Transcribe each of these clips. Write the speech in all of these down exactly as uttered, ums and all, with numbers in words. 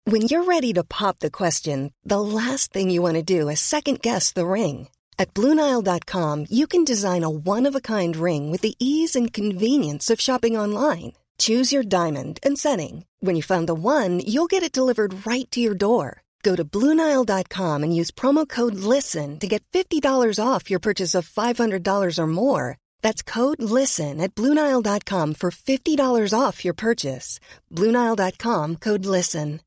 When you're ready to pop the question, the last thing you want to do is second-guess the ring. At Blue Nile dot com, you can design a one-of-a-kind ring with the ease and convenience of shopping online. Choose your diamond and setting. When you find the one, you'll get it delivered right to your door. Go to Blue Nile dot com and use promo code LISTEN to get fifty dollars off your purchase of five hundred dollars or more. That's code LISTEN at Blue Nile dot com for fifty dollars off your purchase. Blue Nile dot com, code LISTEN.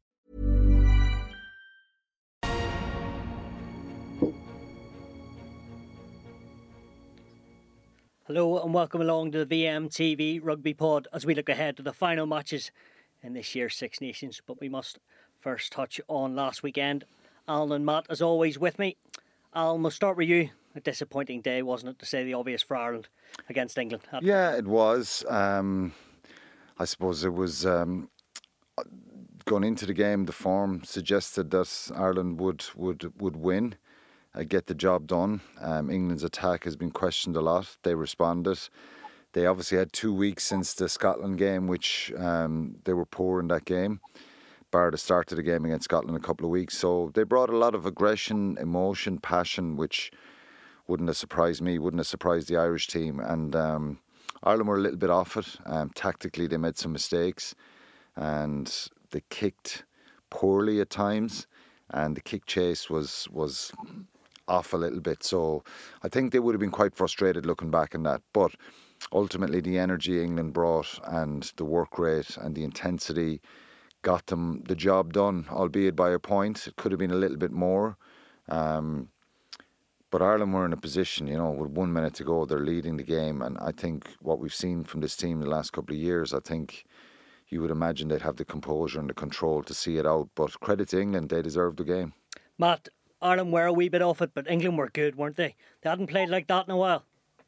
Hello and welcome along to the V M T V Rugby Pod as we look ahead to the final matches in this year's Six Nations. But we must first touch on last weekend. Alan and Matt, as always, with me. Alan, we'll start with you. A disappointing day, wasn't it, to say the obvious, for Ireland against England? Yeah, it was. Um, I suppose it was um, going into the game. The form suggested that Ireland would would would win. Uh, get the job done. Um, England's attack has been questioned a lot. They responded. They obviously had two weeks since the Scotland game, which um, they were poor in that game, bar the start of the game against Scotland a couple of weeks. So they brought a lot of aggression, emotion, passion, which wouldn't have surprised me, wouldn't have surprised the Irish team. And um, Ireland were a little bit off it. Um, tactically, they made some mistakes and they kicked poorly at times. And the kick chase was was... off a little bit, so I think they would have been quite frustrated looking back on that. But ultimately, the energy England brought and the work rate and the intensity got them the job done, albeit by a point. It could have been a little bit more. Um, but Ireland were in a position, you know, with one minute to go, they're leading the game. And I think what we've seen from this team the last couple of years, I think you would imagine they'd have the composure and the control to see it out. But credit to England, they deserved the game. Matt, Ireland were a wee bit off it, but England were good, weren't they? They hadn't played like that in a while.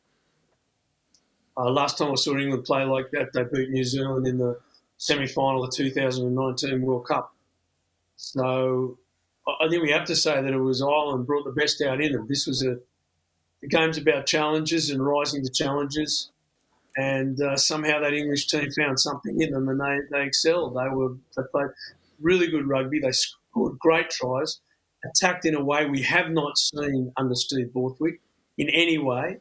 Uh, last time I saw England play like that, they beat New Zealand in the semi-final of the two thousand nineteen World Cup. So I think we have to say that it was Ireland brought the best out in them. This was a the game's about challenges and rising to challenges, and uh, somehow that English team found something in them and they, they excelled. They were they played really good rugby. They scored great tries. Attacked in a way we have not seen under Steve Borthwick in any way.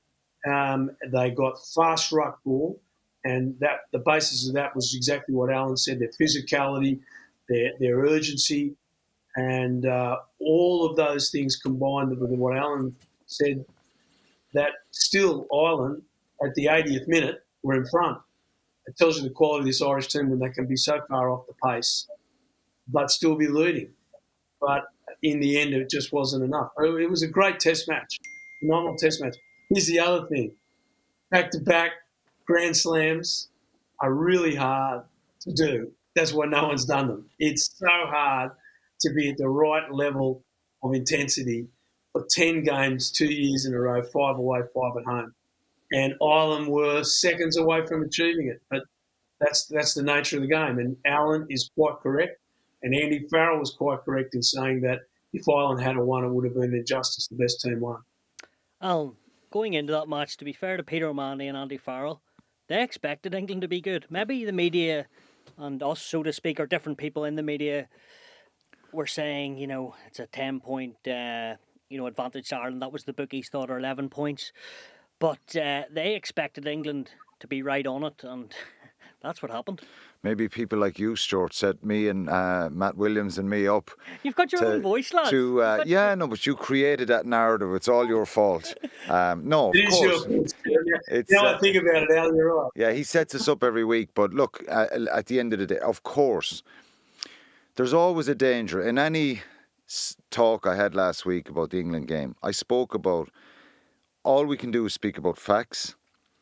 Um, they got fast ruck ball, and that the basis of that was exactly what Alan said: their physicality, their their urgency, and uh, all of those things combined with what Alan said. That still Ireland at the eightieth minute were in front. It tells you the quality of this Irish team when they can be so far off the pace, but still be leading. But in the end, it just wasn't enough. It was a great test match, phenomenal test match. Here's the other thing. Back-to-back Grand Slams are really hard to do. That's why no one's done them. It's so hard to be at the right level of intensity for ten games, two years in a row, five away, five at home. And Ireland were seconds away from achieving it. But that's that's the nature of the game. And Alan is quite correct. And Andy Farrell was quite correct in saying that if Ireland had won, it would have been injustice. The best team won. Alan, going into that match, to be fair to Peter O'Mahony and Andy Farrell, they expected England to be good. Maybe the media and us, so to speak, or different people in the media were saying, you know, it's a ten-point, uh, you know, advantage to Ireland. That was the bookies thought, or eleven points. But uh, they expected England to be right on it, and that's what happened. Maybe people like you, Stuart, set me and uh, Matt Williams and me up. You've got your to, own voice, lad. To, uh, yeah, no, but you created that narrative. It's all your fault. Um, no, of it is course. Your it's, now uh, I think about it, Al, you're right. Yeah, he sets us up every week. But look, uh, at the end of the day, of course, there's always a danger. In any talk I had last week about the England game, I spoke about all we can do is speak about facts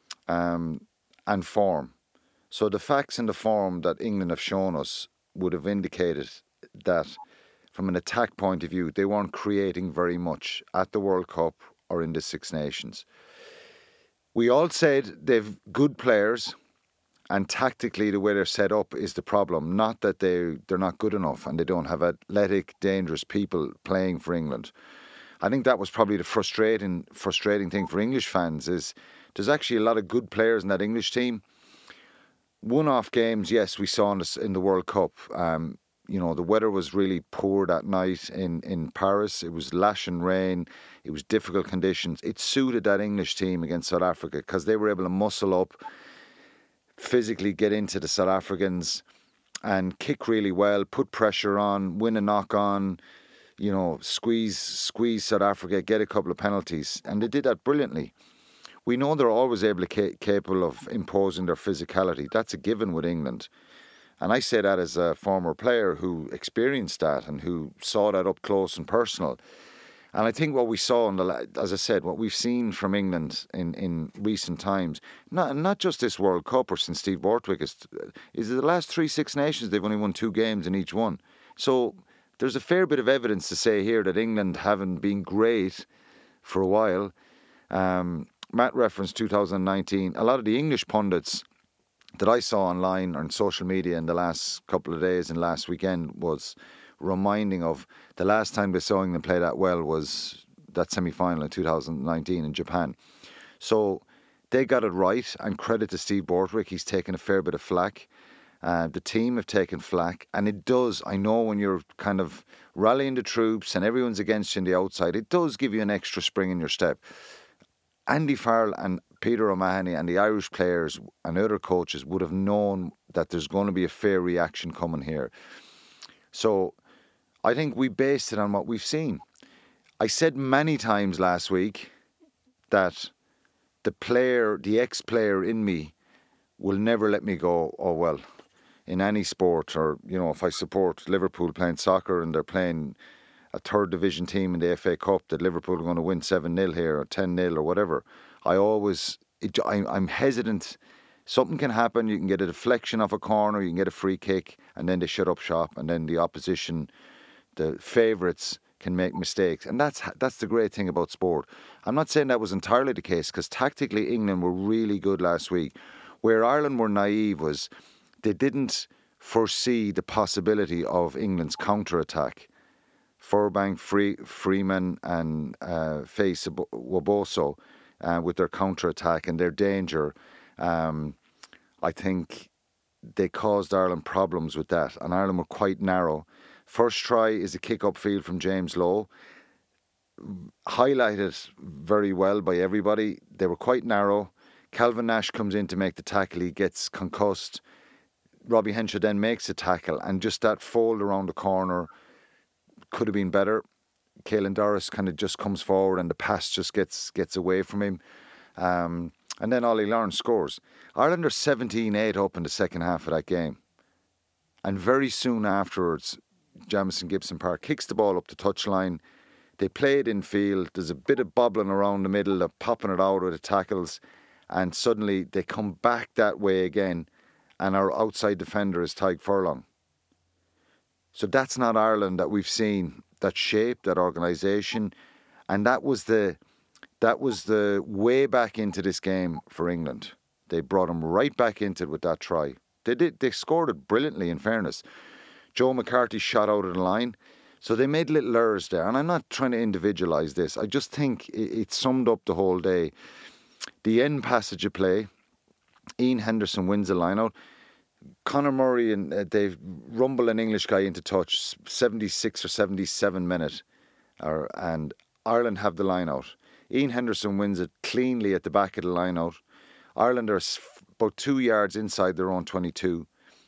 um, and form. So the facts and the form that England have shown us would have indicated that from an attack point of view, they weren't creating very much at the World Cup or in the Six Nations. We all said they've good players and tactically the way they're set up is the problem. Not that they, they're not good enough and they don't have athletic, dangerous people playing for England. I think that was probably the frustrating, frustrating thing for English fans is there's actually a lot of good players in that English team. One-off games, yes, we saw in the, in the World Cup. Um, you know, the weather was really poor that night in, in Paris. It was lashing rain. It was difficult conditions. It suited that English team against South Africa because they were able to muscle up, physically get into the South Africans and kick really well, put pressure on, win a knock on, you know, squeeze squeeze South Africa, get a couple of penalties. And they did that brilliantly. We know they're always able to ca- capable of imposing their physicality. That's a given with England. And I say that as a former player who experienced that and who saw that up close and personal. And I think what we saw, in the, as I said, what we've seen from England in, in recent times, not not just this World Cup or since Steve Borthwick, is, is the last three Six Nations, they've only won two games in each one. So there's a fair bit of evidence to say here that England haven't been great for a while. Um, Matt referenced two thousand nineteen. A lot of the English pundits that I saw online or on social media in the last couple of days and last weekend was reminding of the last time they saw England play that well was that semi-final in two thousand nineteen in Japan. So they got it right, and credit to Steve Borthwick. He's taken a fair bit of flack. Uh, the team have taken flack, and it does, I know when you're kind of rallying the troops and everyone's against you on the outside, it does give you an extra spring in your step. Andy Farrell and Peter O'Mahony and the Irish players and other coaches would have known that there's going to be a fair reaction coming here. So I think we based it on what we've seen. I said many times last week that the player, the ex-player in me will never let me go, oh well, in any sport, or, you know, if I support Liverpool playing soccer and they're playing a third division team in the F A Cup, that Liverpool are going to win seven nil here or ten nil or whatever, I always, it, I, I'm hesitant. Something can happen. You can get a deflection off a corner, you can get a free kick, and then they shut up shop, and then the opposition, the favourites, can make mistakes. And that's that's the great thing about sport. I'm not saying that was entirely the case, because tactically England were really good last week. Where Ireland were naive was they didn't foresee the possibility of England's counter-attack. Furbank, Free, Freeman and uh, Face Waboso uh, with their counter-attack and their danger, um, I think they caused Ireland problems with that. And Ireland were quite narrow. First try is a kick upfield from James Lowe. Highlighted very well by everybody. They were quite narrow. Calvin Nash comes in to make the tackle. He gets concussed. Robbie Henshaw then makes a tackle. And just that fold around the corner could have been better. Caelan Doris kind of just comes forward and the pass just gets gets away from him. Um, and then Ollie Lawrence scores. Ireland are seventeen eight up in the second half of that game. And very soon afterwards, Jamison Gibson Park kicks the ball up the touchline. They play it in field. There's a bit of bobbling around the middle. They're popping it out with the tackles. And suddenly they come back that way again. And our outside defender is Tadhg Furlong. So that's not Ireland that we've seen, that shape, that organisation. And that was the that was the way back into this game for England. They brought them right back into it with that try. They did. They scored it brilliantly, in fairness. Joe McCarthy shot out of the line. So they made little errors there. And I'm not trying to individualise this. I just think it, it summed up the whole day. The end passage of play, Ian Henderson wins the line-out. Conor Murray and uh, they rumble an English guy into touch, seventy-six or seventy-seven minute, or, and Ireland have the line-out. Ian Henderson wins it cleanly at the back of the line-out. Ireland are about two yards inside their own twenty-two.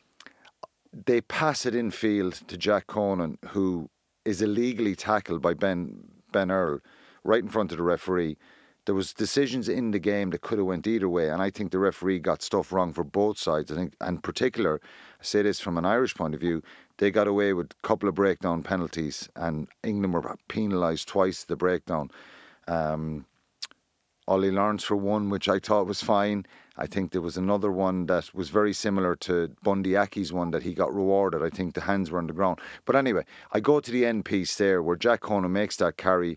They pass it in field to Jack Conan, who is illegally tackled by Ben Ben Earl right in front of the referee. There was decisions in the game that could have went either way, and I think the referee got stuff wrong for both sides. I think, in particular, I say this from an Irish point of view, they got away with a couple of breakdown penalties, and England were penalised twice the breakdown. Um, Ollie Lawrence for one, which I thought was fine. I think there was another one that was very similar to Bundy Aki's one that he got rewarded. I think the hands were on the ground. But anyway, I go to the end piece there where Jack Conan makes that carry.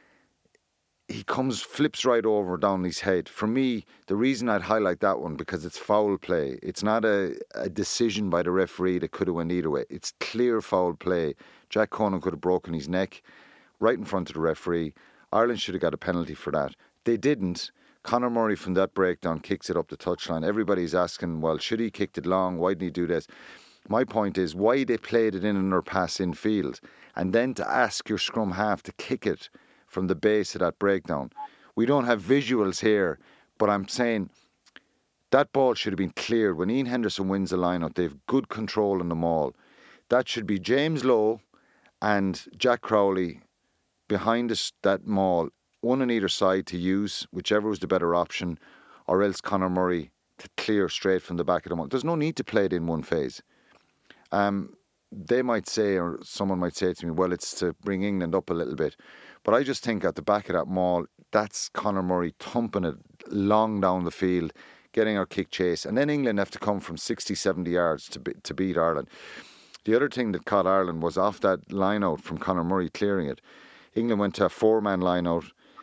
He comes, flips right over down his head. For me, the reason I'd highlight that one, because it's foul play. It's not a, a decision by the referee that could have went either way. It's clear foul play. Jack Conan could have broken his neck right in front of the referee. Ireland should have got a penalty for that. They didn't. Conor Murray from that breakdown kicks it up the touchline. Everybody's asking, well, should he kicked it long? Why didn't he do this? My point is why they played it in on their pass in field, and then to ask your scrum half to kick it from the base of that breakdown. We don't have visuals here, but I'm saying that ball should have been cleared. When Ian Henderson wins the line-out, they have good control on the maul. That should be James Lowe and Jack Crowley behind us, that maul, one on either side to use, whichever was the better option, or else Conor Murray to clear straight from the back of the maul. There's no need to play it in one phase. Um, they might say, or someone might say to me, well, it's to bring England up a little bit. But I just think at the back of that maul, that's Conor Murray thumping it long down the field, getting our kick chase. And then England have to come from sixty, seventy yards to be, to beat Ireland. The other thing that caught Ireland was off that line-out from Conor Murray clearing it. England went to a four-man line-out.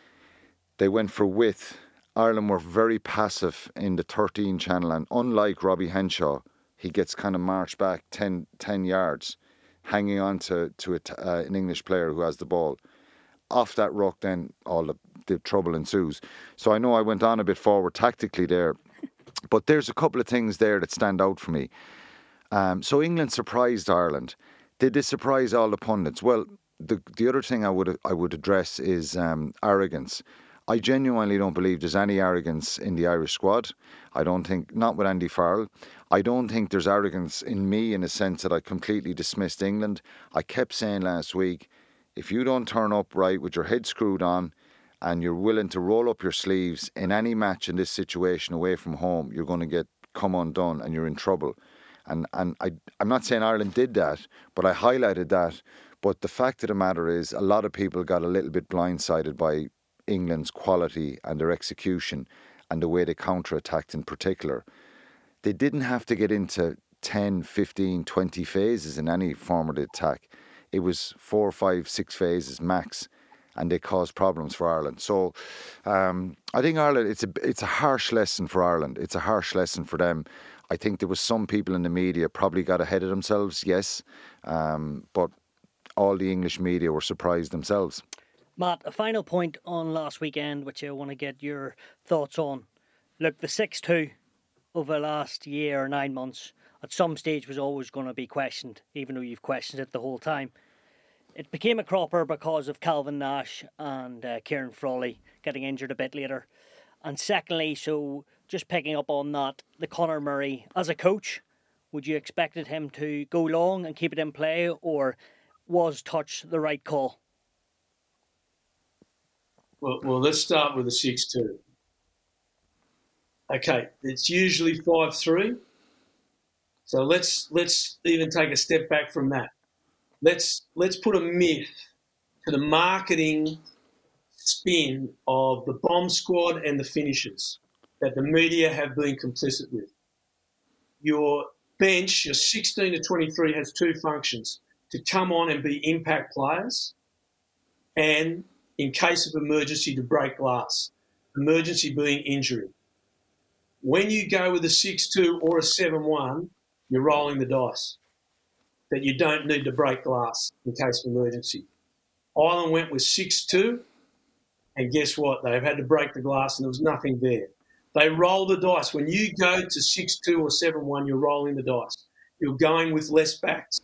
They went for width. Ireland were very passive in the thirteen channel, and unlike Robbie Henshaw, he gets kind of marched back ten, ten yards, hanging on to, to a, uh, an English player who has the ball. Off that ruck, then all the, the trouble ensues. So I know I went on a bit forward tactically there, but there's a couple of things there that stand out for me. Um, so England surprised Ireland. Did they surprise all the pundits? Well, the the other thing I would I would address is um, arrogance. I genuinely don't believe there's any arrogance in the Irish squad. I don't think, not with Andy Farrell. I don't think there's arrogance in me in the sense that I completely dismissed England. I kept saying last week, if you don't turn up right with your head screwed on and you're willing to roll up your sleeves in any match in this situation away from home, you're going to get come undone and you're in trouble. And and I, I'm not saying Ireland did that, but I highlighted that. But the fact of the matter is a lot of people got a little bit blindsided by England's quality and their execution and the way they counter-attacked in particular. They didn't have to get into ten, fifteen, twenty phases in any form of the attack. It was four, five, six phases max, and they caused problems for Ireland. So um, I think Ireland, it's a, it's a harsh lesson for Ireland. It's a harsh lesson for them. I think there was some people in the media probably got ahead of themselves, yes, um, but all the English media were surprised themselves. Matt, a final point on last weekend, which I want to get your thoughts on. Look, the six two over the last year or nine months, at some stage was always going to be questioned, even though you've questioned it the whole time. It became a cropper because of Calvin Nash and uh, Kieran Frawley getting injured a bit later. And secondly, so just picking up on that, the Conor Murray, as a coach, would you expected him to go long and keep it in play, or was touch the right call? Well, well let's start with the six two. Okay, it's usually five three. So let's let's even take a step back from that. Let's let's put a myth to the marketing spin of the bomb squad and the finishers that the media have been complicit with. Your bench, your sixteen to twenty-three, has two functions: to come on and be impact players, and in case of emergency, to break glass. Emergency being injury. When you go with a six two or a seven one, you're rolling the dice that you don't need to break glass in case of emergency. Ireland went with six two, and guess what? They've had to break the glass and there was nothing there. They roll the dice. When you go to six two or seven one, you're rolling the dice. You're going with less backs.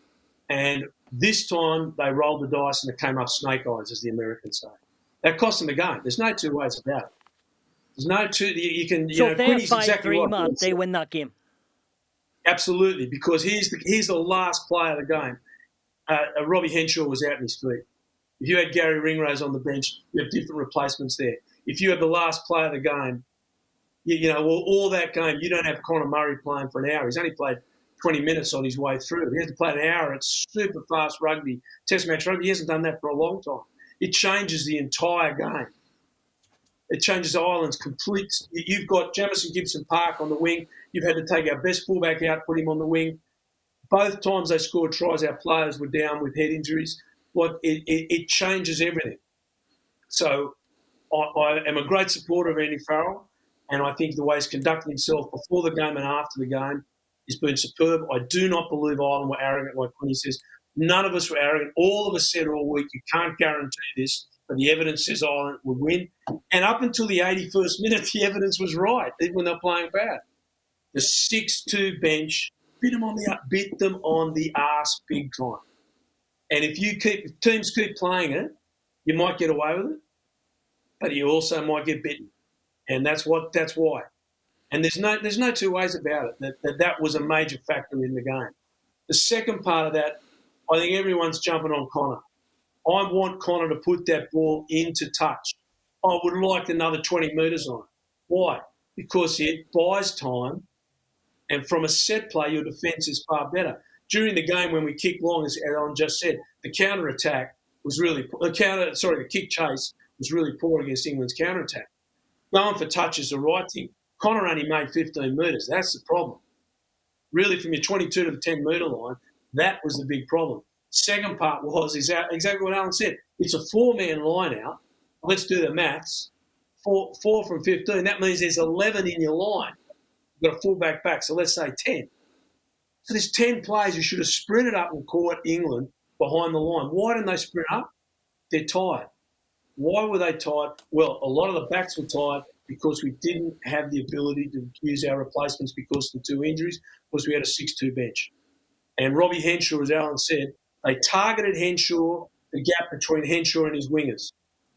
And this time they rolled the dice and it came up snake eyes, as the Americans say. That cost them a game. There's no two ways about it. There's no two. You, you can. You so know, if they're Quinny's five exactly three, right. man, they win that game. Absolutely, because he's the he's the last player of the game. Uh, uh, Robbie Henshaw was out in his feet. If you had Gary Ringrose on the bench, you have different replacements there. If you have the last player of the game, you, you know, well, all that game, you don't have Conor Murray playing for an hour. He's only played twenty minutes on his way through. He has to play an hour at super fast rugby, test match rugby. He hasn't done that for a long time. It changes the entire game. It changes Ireland's complete. You've got Jamison Gibson Park on the wing. You've had to take our best fullback out, put him on the wing. Both times they scored tries, our players were down with head injuries. Like it, it, it changes everything. So I, I am a great supporter of Andy Farrell, and I think the way he's conducted himself before the game and after the game has been superb. I do not believe Ireland were arrogant, like Quinny says. None of us were arrogant. All of us said all week, you can't guarantee this, but the evidence says Ireland would win. And up until the eighty-first minute, the evidence was right, even when they're playing bad. The six two bench bit them on the bit them on the arse big time. And if you keep if teams keep playing it, you might get away with it, but you also might get bitten, and that's what that's why. And there's no there's no two ways about it that that, that was a major factor in the game. The second part of that, I think everyone's jumping on Connor. I want Connor to put that ball into touch. I would like another twenty metres on it. Why? Because it buys time, and from a set play, your defence is far better. During the game when we kicked long, as Alan just said, the counter-attack was really – the counter, sorry, the kick chase was really poor against England's counter-attack. Going for touch is the right thing. Connor only made fifteen metres. That's the problem. Really, from your twenty-two to the ten-metre line, that was the big problem. Second part was exactly what Alan said. It's a four-man line out. Let's do the maths. Four, four from fifteen. That means there's eleven in your line. You've got a full-back back, so let's say ten. So there's ten players who should have sprinted up and caught England behind the line. Why didn't they sprint up? They're tired. Why were they tired? Well, a lot of the backs were tired because we didn't have the ability to use our replacements because of the two injuries, because we had a six two bench. And Robbie Henshaw, as Alan said, they targeted Henshaw, the gap between Henshaw and his wingers.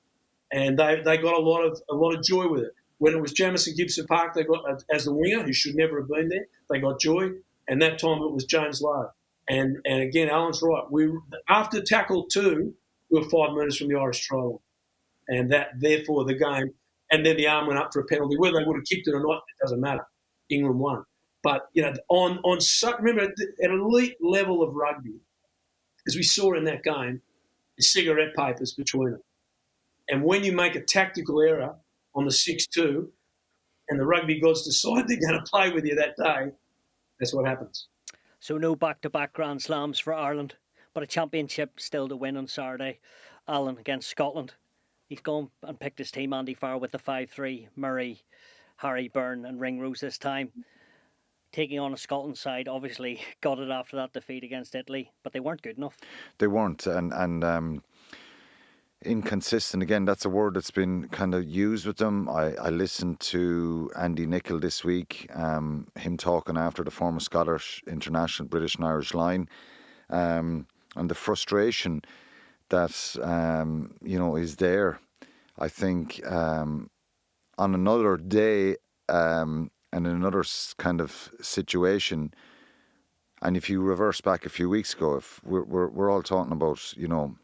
And they, they got a lot of a lot of joy with it. When it was Jamison Gibson Park, they got as the winger, who should never have been there, they got joy. And that time it was James Lowe. And and again, Alan's right. We after tackle two, we were five metres from the Irish try line. And that, therefore, the game, and then the arm went up for a penalty. Whether they would have kicked it or not, it doesn't matter. England won. But, you know, on, on remember, at an elite level of rugby, as we saw in that game, is cigarette papers between them. And when you make a tactical error on the six two and the rugby gods decide they're going to play with you that day, that's what happens. So no back-to-back Grand Slams for Ireland, but a championship still to win on Saturday. Alan against Scotland. He's gone and picked his team, Andy Farrell, with the five three, Murray, Harry, Byrne and Ringrose this time. Taking on a Scotland side, obviously got it after that defeat against Italy, but they weren't good enough. They weren't, and, and um, inconsistent. Again, that's a word that's been kind of used with them. I, I listened to Andy Nicholl this week, um, him talking after the former Scottish international British and Irish line, um, and the frustration that um, you know is there. I think um, on another day um, and in another kind of situation, and if you reverse back a few weeks ago, if we're we're, we're all talking about, you know,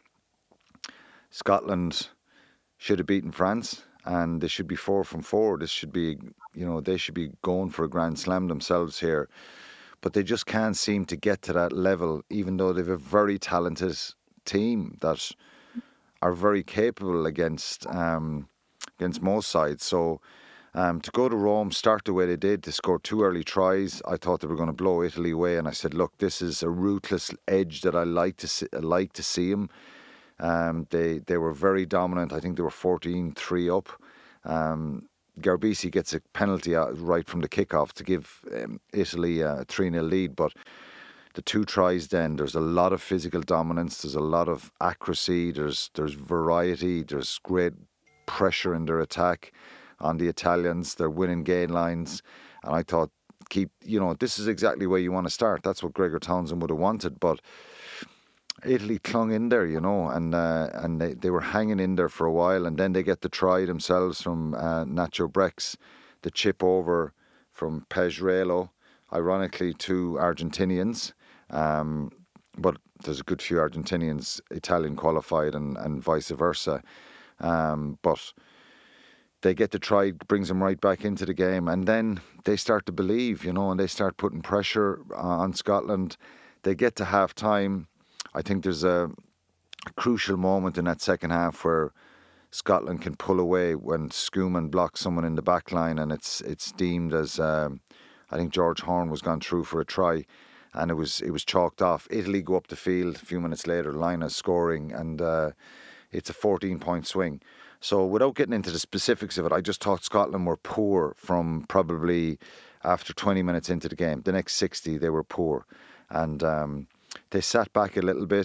Scotland should have beaten France and they should be four from four. This should be, you know, they should be going for a Grand Slam themselves here, but they just can't seem to get to that level, even though they've a very talented team that are very capable against um, against most sides. So um, to go to Rome, start the way they did, to score two early tries, I thought they were going to blow Italy away, and I said, look, this is a ruthless edge that I like to see, I like to see them. Um, they they were very dominant. I think they were fourteen three up. Um, Garbisi gets a penalty out right from the kickoff to give um, Italy a three nil lead, but the two tries then, there's a lot of physical dominance, there's a lot of accuracy, there's there's variety, there's great pressure in their attack on the Italians. They're winning gain lines, and I thought, keep, you know, this is exactly where you want to start. That's what Gregor Townsend would have wanted, but Italy clung in there, you know, and uh, and they, they were hanging in there for a while, and then they get the try themselves from uh, Nacho Brex, the chip over from Pereiro, ironically two Argentinians. Um, but there's a good few Argentinians, Italian qualified, and, and vice versa. Um, but they get the try, brings them right back into the game, and then they start to believe, you know, and they start putting pressure on Scotland. They get to half time. I think there's a, a crucial moment in that second half where Scotland can pull away when Schumann blocks someone in the back line, and it's it's deemed as um, I think George Horne was gone through for a try, and it was it was chalked off. Italy go up the field a few minutes later, Lina's scoring, and uh, it's a fourteen point swing. So without getting into the specifics of it, I just thought Scotland were poor from probably after twenty minutes into the game. The next sixty, they were poor, and um, they sat back a little bit.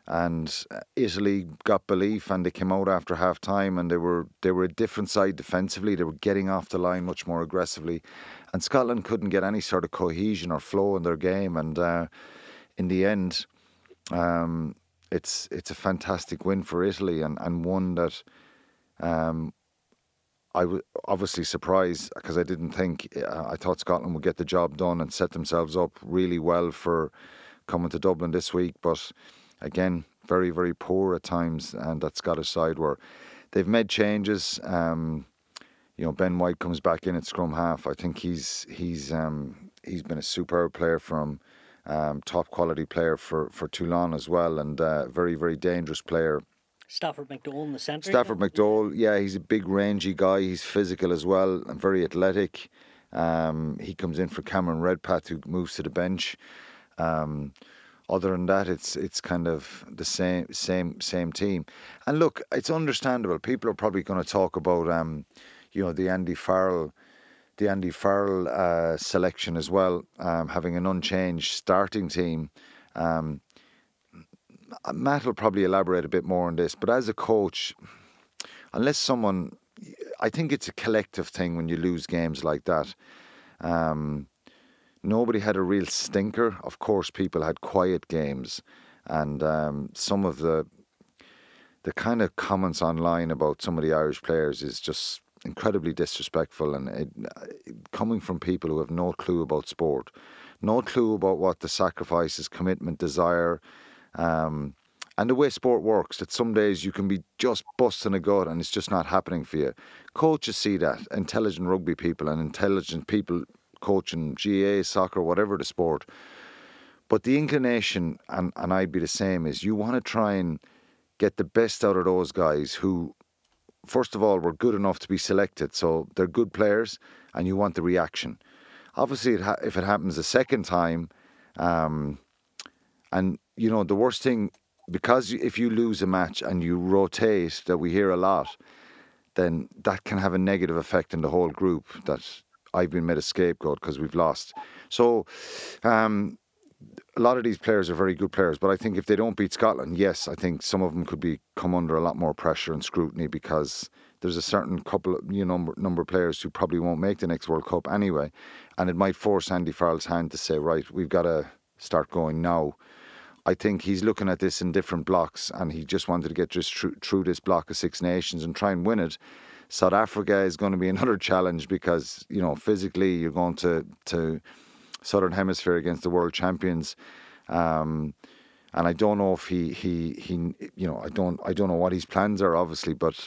and Italy got belief, and they came out after half time, and they were they were a different side defensively. They were getting off the line much more aggressively, and Scotland couldn't get any sort of cohesion or flow in their game. And uh, in the end, um, it's it's a fantastic win for Italy, and, and one that um, I was obviously surprised, because I didn't think uh, I thought Scotland would get the job done and set themselves up really well for coming to Dublin this week, but again, very, very poor at times, and that Scottish side were. They've made changes. Um, you know, Ben White comes back in at scrum half. I think he's he's um, he's been a superb player from um, top quality player for, for Toulon as well, and uh, very, very dangerous player. Stafford McDowell in the centre. Stafford McDowell, yeah, he's a big rangy guy. He's physical as well and very athletic. Um, he comes in for Cameron Redpath, who moves to the bench. Um, Other than that, it's it's kind of the same same same team. And look, it's understandable. People are probably going to talk about, um, you know, the Andy Farrell, the Andy Farrell uh, selection as well, um, having an unchanged starting team. Um, Matt will probably elaborate a bit more on this, but as a coach, unless someone, I think it's a collective thing when you lose games like that. Um, Nobody had a real stinker. Of course, people had quiet games, and um, some of the the kind of comments online about some of the Irish players is just incredibly disrespectful, and it, coming from people who have no clue about sport, no clue about what the sacrifices, commitment, desire, um, and the way sport works. That some days you can be just busting a gut, and it's just not happening for you. Coaches see that. Intelligent rugby people and intelligent people coaching G A A, soccer, whatever the sport. But the inclination, and, and I'd be the same, is you want to try and get the best out of those guys who, first of all, were good enough to be selected. So they're good players, and you want the reaction. Obviously, it ha- if it happens a second time, um, and, you know, the worst thing, because if you lose a match and you rotate, that we hear a lot, then that can have a negative effect in the whole group, that I've been made a scapegoat because we've lost. So um, a lot of these players are very good players, but I think if they don't beat Scotland, yes, I think some of them could be come under a lot more pressure and scrutiny, because there's a certain couple of, you know, number, number of players who probably won't make the next World Cup anyway, and it might force Andy Farrell's hand to say, right, we've got to start going now. I think he's looking at this in different blocks, and he just wanted to get just through, through this block of Six Nations and try and win it. South Africa is going to be another challenge, because, you know, physically you're going to, to Southern Hemisphere against the world champions. Um, and I don't know if he, he, he, you know, I don't, I don't know what his plans are, obviously, but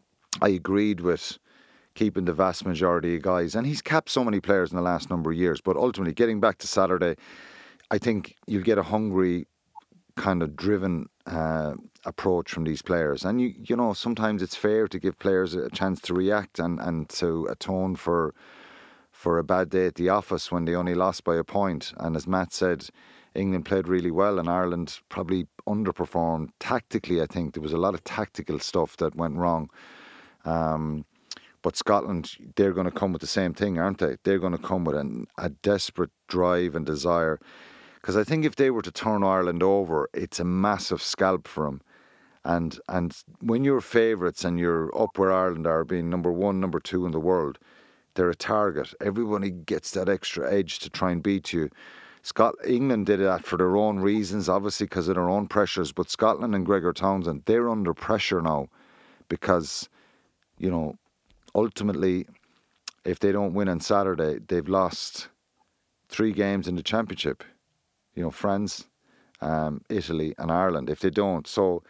I agreed with keeping the vast majority of guys. And he's capped so many players in the last number of years. But ultimately, getting back to Saturday, I think you'll get a hungry, kind of driven uh, approach from these players. And you you know, sometimes it's fair to give players a chance to react and, and to atone for for a bad day at the office when they only lost by a point. And as Matt said, England played really well and Ireland probably underperformed tactically. I think there was a lot of tactical stuff that went wrong. Um, but Scotland, they're going to come with the same thing, aren't they? They're going to come with an, a desperate drive and desire. Because I think if they were to turn Ireland over, it's a massive scalp for them. And and when you're favourites and you're up where Ireland are, being number one, number two in the world, they're a target. Everybody gets that extra edge to try and beat you. Scot- England did that for their own reasons, obviously because of their own pressures. But Scotland and Gregor Townsend, they're under pressure now because, you know, ultimately, if they don't win on Saturday, they've lost three games in the championship. You know, France, um, Italy and Ireland, if they don't. So,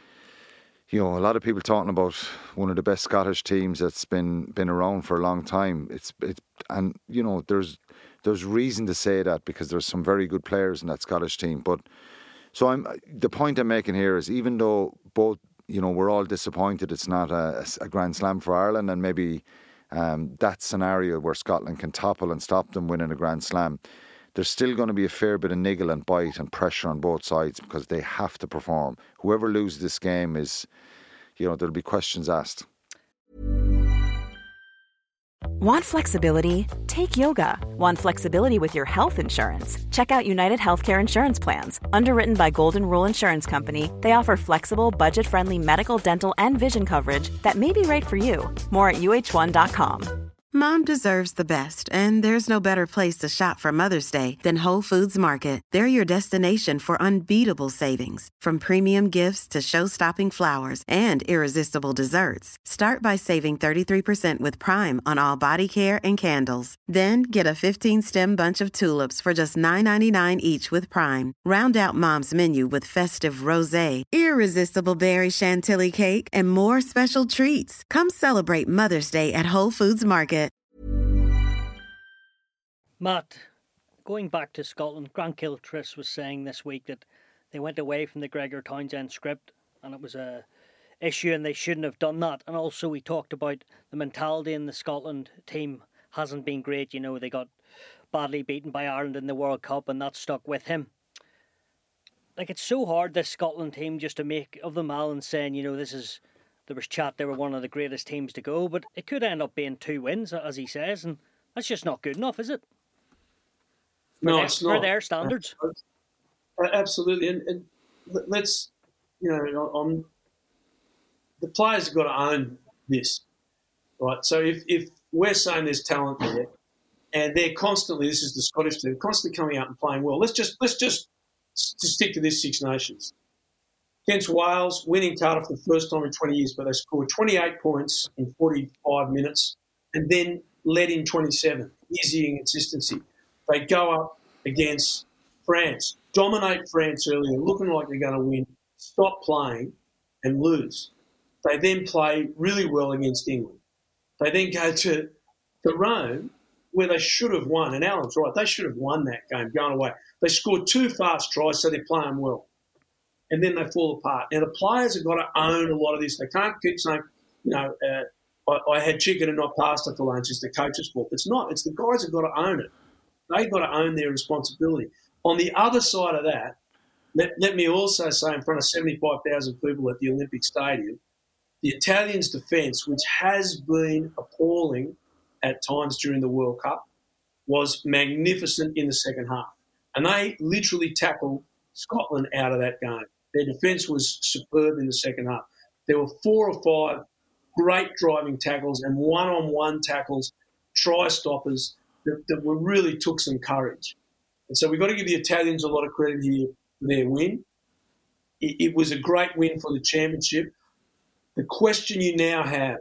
you know, a lot of people talking about one of the best Scottish teams that's been been around for a long time. It's it, and, you know, there's there's reason to say that because there's some very good players in that Scottish team. But so I'm the point I'm making here is, even though both, you know, we're all disappointed it's not a, a Grand Slam for Ireland, and maybe um, that scenario where Scotland can topple and stop them winning a Grand Slam, there's still going to be a fair bit of niggle and bite and pressure on both sides because they have to perform. Whoever loses this game is, you know, there'll be questions asked. Want flexibility? Take yoga. Want flexibility with your health insurance? Check out United Healthcare Insurance Plans. Underwritten by Golden Rule Insurance Company, they offer flexible, budget-friendly medical, dental, and vision coverage that may be right for you. More at U H one dot com. Mom deserves the best, and there's no better place to shop for Mother's Day than Whole Foods Market. They're your destination for unbeatable savings, from premium gifts to show-stopping flowers and irresistible desserts. Start by saving thirty-three percent with Prime on all body care and candles. Then get a fifteen-stem bunch of tulips for just nine ninety-nine each with Prime. Round out Mom's menu with festive rosé, irresistible berry chantilly cake, and more special treats. Come celebrate Mother's Day at Whole Foods Market. Matt, going back to Scotland, Grant Gilchrist was saying this week that they went away from the Gregor Townsend script and it was a issue and they shouldn't have done that. And also we talked about the mentality in the Scotland team hasn't been great. You know, they got badly beaten by Ireland in the World Cup and that stuck with him. Like, it's so hard, this Scotland team, just to make of them all and saying, you know, this is, there was chat they were one of the greatest teams to go, but it could end up being two wins, as he says, and that's just not good enough, is it? For no, their, it's not. For their standards. Uh, absolutely. And, and let's, you know, on, the players have got to own this, right? So if, if we're saying there's talent there and they're constantly, this is the Scottish team, constantly coming out and playing well, let's just let's just to stick to this Six Nations. Against Wales, winning Cardiff for the first time in twenty years, but they scored twenty-eight points in forty-five minutes and then led in twenty-seven. Easy inconsistency. They go up against France, dominate France earlier, looking like they're going to win, stop playing and lose. They then play really well against England. They then go to, to Rome, where they should have won. And Alan's right, they should have won that game going away. They scored two fast tries, so they're playing well. And then they fall apart. Now, the players have got to own a lot of this. They can't keep saying, you know, uh, I, I had chicken and not pasta for lunch. It's the coach's fault. It's not. It's the guys have got to own it. They've got to own their responsibility. On the other side of that, let, let me also say in front of seventy-five thousand people at the Olympic Stadium, the Italians' defence, which has been appalling at times during the World Cup, was magnificent in the second half. And they literally tackled Scotland out of that game. Their defence was superb in the second half. There were four or five great driving tackles and one-on-one tackles, try stoppers that, that were really took some courage. And so we've got to give the Italians a lot of credit here for their win. It, it was a great win for the championship. The question you now have,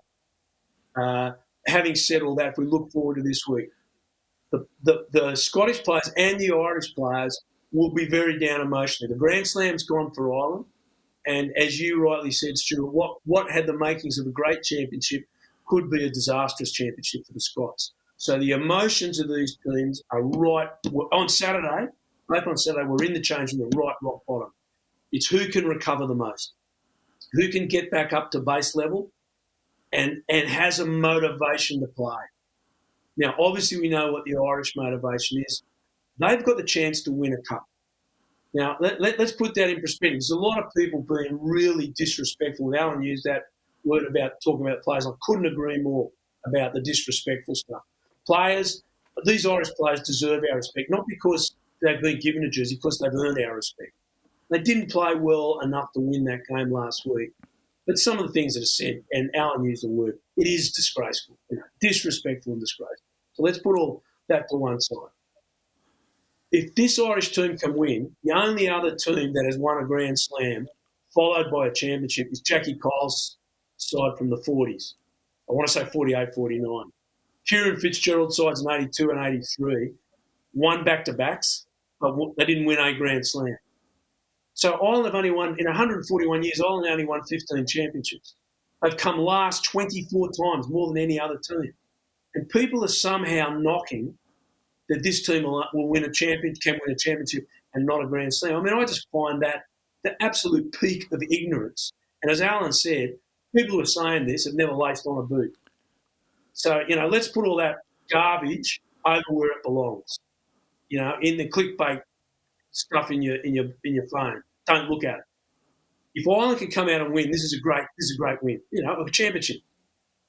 uh, having said all that, if we look forward to this week, the, the, the Scottish players and the Irish players will be very down emotionally. The Grand Slam's gone for Ireland, and as you rightly said, Stuart, what, what had the makings of a great championship could be a disastrous championship for the Scots. So the emotions of these teams are right on Saturday. Both on Saturday, we're in the change room, right rock bottom. It's who can recover the most, who can get back up to base level, and and has a motivation to play. Now, obviously, we know what the Irish motivation is. They've got the chance to win a cup. Now, let, let, let's put that in perspective. There's a lot of people being really disrespectful. Alan used that word about talking about players. I couldn't agree more about the disrespectful stuff. Players, these Irish players deserve our respect, not because they've been given a jersey, because they've earned our respect. They didn't play well enough to win that game last week. But some of the things that are said, and Alan used the word, it is disgraceful, you know, disrespectful and disgraceful. So let's put all that to one side. If this Irish team can win, the only other team that has won a Grand Slam followed by a championship is Jackie Kyle's side from the forties. I want to say forty-eight forty-nine. Kieran Fitzgerald's sides in eighty-two and eighty-three won back-to-backs, but they didn't win a Grand Slam. So Ireland have only won, in one hundred forty-one years, Ireland only won fifteen championships. They've come last twenty-four times, more than any other team. And people are somehow knocking that this team will, will win a champion, can win a championship and not a Grand Slam. I mean, I just find that the absolute peak of ignorance. And as Alan said, people who are saying this have never laced on a boot. So, you know, let's put all that garbage over where it belongs. You know, in the clickbait stuff in your in your in your phone. Don't look at it. If Ireland can come out and win, this is a great this is a great win. You know, a championship.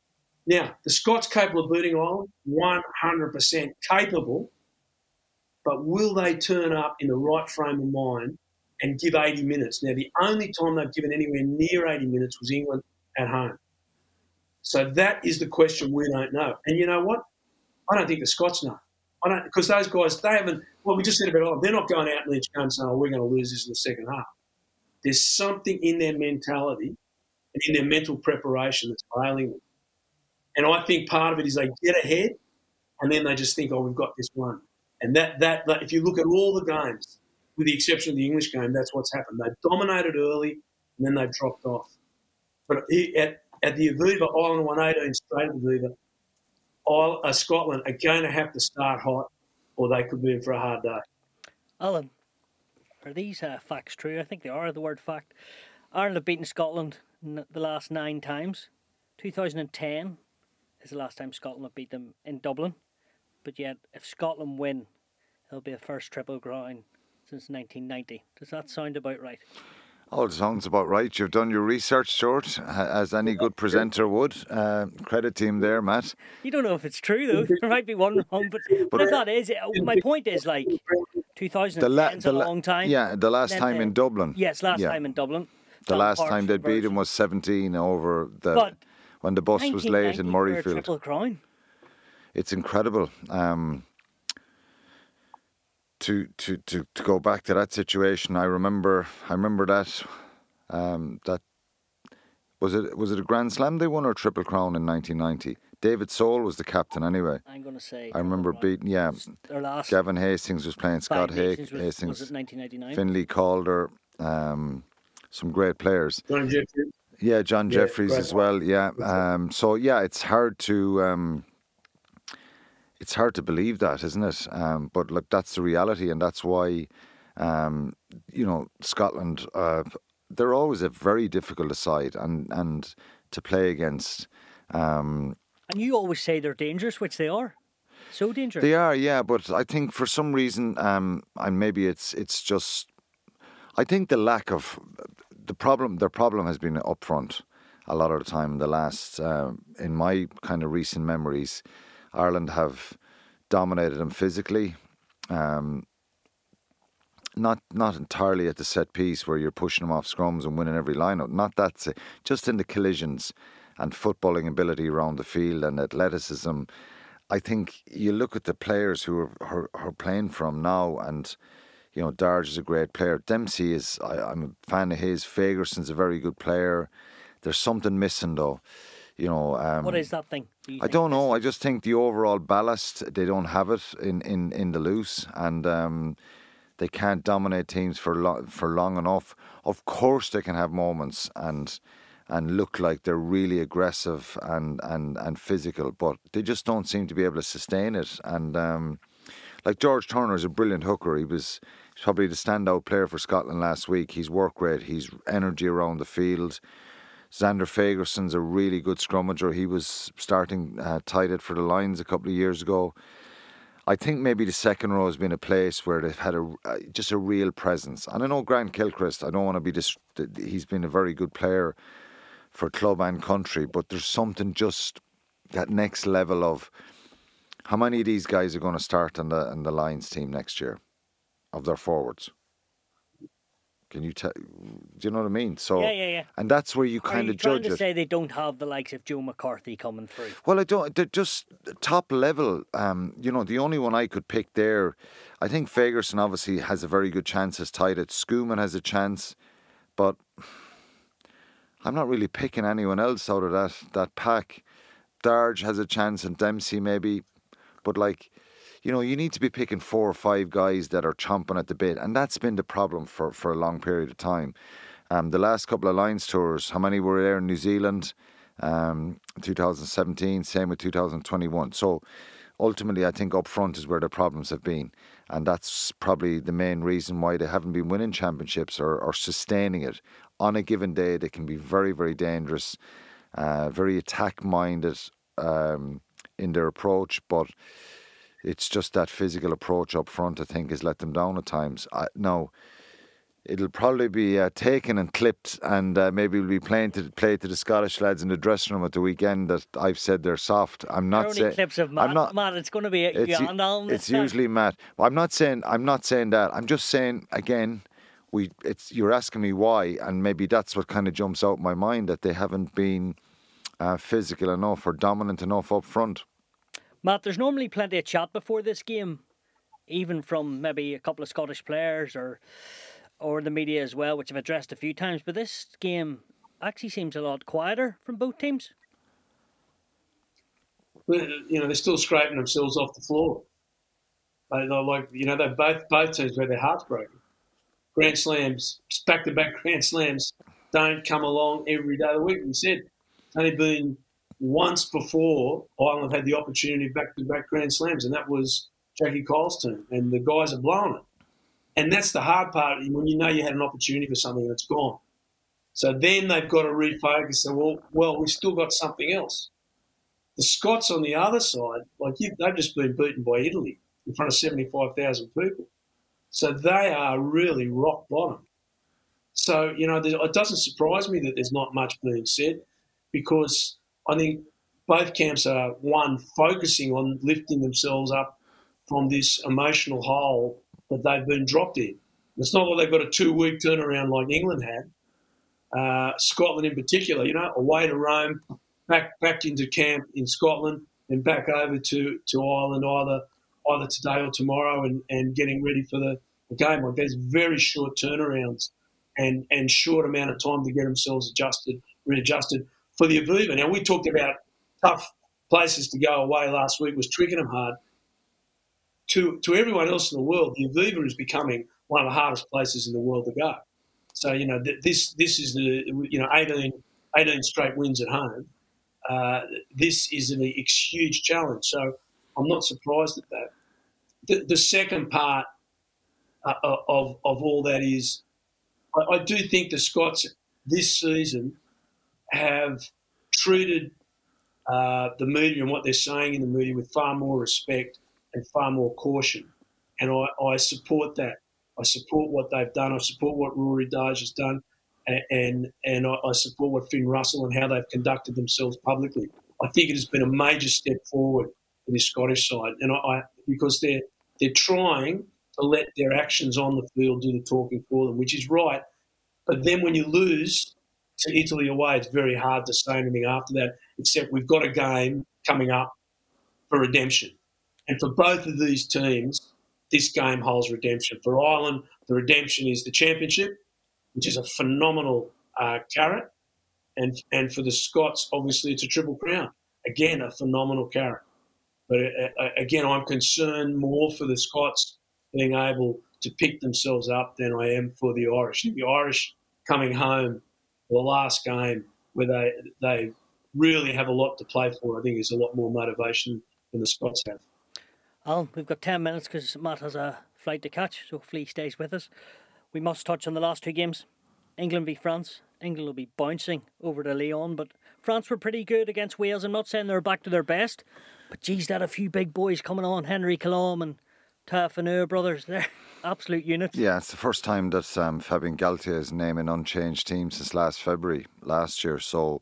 Now, the Scots capable of beating Ireland, one hundred percent capable, but will they turn up in the right frame of mind and give eighty minutes? Now, the only time they've given anywhere near eighty minutes was England at home. So that is the question we don't know. And you know what? I don't think the Scots know. I don't, because those guys, they haven't, well, we just said about, oh, they're not going out in each game saying, oh, we're going to lose this in the second half. There's something in their mentality and in their mental preparation that's failing them. And I think part of it is they get ahead and then they just think, oh, we've got this one. And that, that, that if you look at all the games, with the exception of the English game, that's what's happened. They've dominated early and then they've dropped off. But at, at the Aviva, Ireland won eighteen straight at Aviva. All, uh, Scotland are going to have to start hot or they could be in for a hard day. Alan, are these uh, facts true? I think they are, the word fact. Ireland have beaten Scotland n- the last nine times. two thousand ten is the last time Scotland have beat them in Dublin. But yet, if Scotland win, it'll be the first Triple Crown since nineteen ninety. Does that sound about right? Oh, it sounds about right. You've done your research, Stuart, as any good presenter would. Uh, credit to him there, Matt. You don't know if it's true, though. There might be one wrong, but, but if that is, my point is, like, two thousand ten la- is a la- long time. Yeah, the last then, time uh, in Dublin. Yes, last yeah. time in Dublin. The last time they beat him was seventeen over the but when the bus was late in Murrayfield. Triple Crown. It's incredible. Um, to, to, to, to go back to that situation, I remember I remember that um, that was it was it a Grand Slam they won or a Triple Crown in nineteen ninety? David Soul was the captain anyway. I'm going to say. I remember beating yeah. Their last Gavin Hastings was playing. Scott Hay- was, Hastings. Was it nineteen ninety-nine? Finlay Calder. Um, some great players. John Jeffries. Yeah, John Yeah, Jeffries great as well. Yeah. Um, so yeah, it's hard to um, it's hard to believe that, isn't it? Um, but look, that's the reality, and that's why um, you know Scotland. Uh, they're always a very difficult side, and and to play against. Um, and you always say they're dangerous, which they are. So dangerous. They are, yeah. But I think for some reason, um, and maybe it's it's just. I think the lack of the problem, their problem has been up front a lot of the time. In the last, uh, in my kind of recent memories, Ireland have dominated them physically, um, not not entirely at the set piece where you're pushing them off scrums and winning every line-up. Not that, just in the collisions and footballing ability around the field and athleticism. I think you look at the players who are, are, are playing from now and. You know, Darge is a great player. Dempsey is, I, I'm a fan of his. Fagerson's a very good player. There's something missing, though. You know, um, what is that thing? Do I don't know. I just think the overall ballast, they don't have it in, in, in the loose, and um, they can't dominate teams for lo- for long enough. Of course, they can have moments and and look like they're really aggressive and, and, and physical, but they just don't seem to be able to sustain it. And um, like George Turner is a brilliant hooker. He was. He's probably the standout player for Scotland last week. He's work rate, he's energy around the field. Xander Fagerson's a really good scrummager. He was starting uh, tight end for the Lions a couple of years ago. I think maybe the second row has been a place where they've had a, uh, just a real presence. And I know Grant Kilchrist, I don't want to be dis- he's been a very good player for club and country, but there's something just that next level of how many of these guys are going to start on the, on the Lions team next year? Of their forwards, can you tell? Do you know what I mean? So yeah, yeah, yeah. And that's where you kind of judge it. Are you trying to say they don't have the likes of Joe McCarthy coming through? Well, I don't. They're just top level. Um, you know, the only one I could pick there, I think Fagerson obviously has a very good chance as tight end. Schumann has a chance, but I'm not really picking anyone else out of that that pack. Darge has a chance, and Dempsey maybe, but like. You know, you need to be picking four or five guys that are chomping at the bit. And that's been the problem for, for a long period of time. Um, the last couple of Lions tours, how many were there in New Zealand? Um, twenty seventeen, same with two thousand twenty-one. So ultimately, I think up front is where the problems have been. And that's probably the main reason why they haven't been winning championships or, or sustaining it. On a given day, they can be very, very dangerous, uh, very attack-minded um, in their approach. But it's just that physical approach up front, I think, has let them down at times. I, now, it'll probably be uh, taken and clipped, and uh, maybe we'll be playing to play to the Scottish lads in the dressing room at the weekend that I've said they're soft. I'm not saying clips of Matt. I'm not, Matt, it's going to be it's, beyond all. It's usually Matt. Well, I'm not saying I'm not saying that. I'm just saying again. We it's you're asking me why, and maybe that's what kind of jumps out in my mind, that they haven't been uh, physical enough or dominant enough up front. Matt, there's normally plenty of chat before this game, even from maybe a couple of Scottish players or. or the media as well, which I've addressed a few times. But this game actually seems a lot quieter from both teams. You know, they're still scraping themselves off the floor. They, they're like, you know, they both both teams where their hearts broken. Grand Slams, back-to-back Grand Slams, don't come along every day of the week. We said it's only been once before Ireland have had the opportunity of back-to-back Grand Slams, and that was Jackie Cole's team, and the guys are blowing it. And that's the hard part when you know you had an opportunity for something and it's gone. So then they've got to refocus and, well, well, we've still got something else. The Scots on the other side, like you, they've just been beaten by Italy in front of seventy-five thousand people. So they are really rock bottom. So, you know, it doesn't surprise me that there's not much being said, because I think both camps are, one, focusing on lifting themselves up from this emotional hole that they've been dropped in. It's not like they've got a two-week turnaround like England had. Uh, Scotland in particular, you know, away to Rome, back back into camp in Scotland, and back over to, to Ireland either either today or tomorrow, and, and getting ready for the, the game. Like, there's very short turnarounds and, and short amount of time to get themselves adjusted, readjusted for the Aviva. Now, we talked about tough places to go away last week, was Twickenham hard. To to everyone else in the world, the Aviva is becoming one of the hardest places in the world to go. So, you know, th- this this is the, you know, eighteen, eighteen straight wins at home. Uh, this is a huge challenge. So I'm not surprised at that. The, the second part uh, of, of all that is, I, I do think the Scots this season have treated uh, the media and what they're saying in the media with far more respect and far more caution. And I, I support that. I support what they've done. I support what Rory Darge has done. And and, and I, I support what Finn Russell and how they've conducted themselves publicly. I think it has been a major step forward for the Scottish side. And I, I because they're, they're trying to let their actions on the field do the talking for them, which is right. But then when you lose to Italy away, it's very hard to say anything after that, except we've got a game coming up for redemption. And for both of these teams, this game holds redemption. For Ireland, the redemption is the championship, which is a phenomenal uh, carrot. And and for the Scots, obviously, it's a triple crown. Again, a phenomenal carrot. But uh, again, I'm concerned more for the Scots being able to pick themselves up than I am for the Irish. The Irish coming home for the last game where they they really have a lot to play for, I think is a lot more motivation than the Scots have. Alan, we've got ten minutes because Matt has a flight to catch, so hopefully he stays with us. We must touch on the last two games. England v France. England will be bouncing over to Lyon, but France were pretty good against Wales. I'm not saying they were back to their best, but geez, they had a few big boys coming on. Henry Colombe and Tafaneur brothers. They're absolute units. Yeah, it's the first time that um, Fabien Galtier is naming an unchanged team since last February, last year. So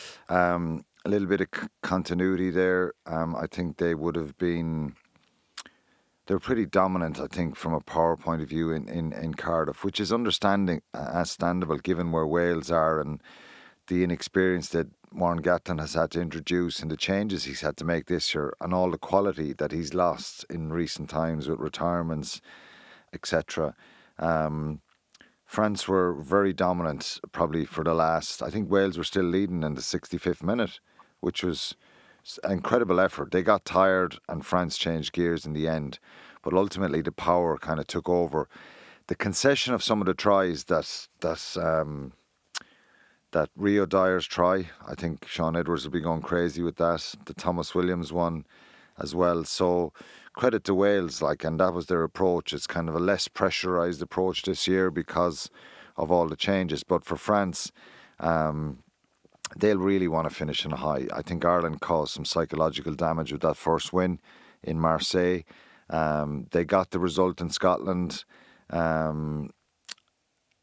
um, a little bit of c- continuity there. Um, I think they would have been... They're pretty dominant, I think, from a power point of view in, in, in Cardiff, which is understanding, uh, understandable given where Wales are and the inexperience that Warren Gatland has had to introduce and the changes he's had to make this year and all the quality that he's lost in recent times with retirements, et cetera. Um, France were very dominant probably for the last... I think Wales were still leading in the sixty-fifth minute, which was... incredible effort. They got tired and France changed gears in the end, but ultimately the power kind of took over. The concession of some of the tries that that um, that Rio Dyer's try, I think Sean Edwards will be going crazy with that. The Thomas Williams one as well. So credit to Wales, like, and that was their approach. It's kind of a less pressurised approach this year because of all the changes. But for France, um, they'll really want to finish in a high. I think Ireland caused some psychological damage with that first win in Marseille. Um, they got the result in Scotland. Um,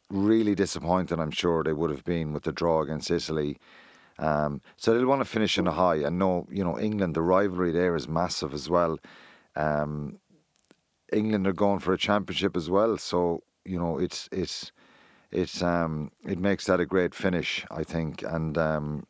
really disappointed, I'm sure they would have been with the draw against Italy. Um, so they'll want to finish in a high. And no, you know, England, the rivalry there is massive as well. Um, England are going for a championship as well, so you know it's it's it's um, it makes that a great finish, I think. And um,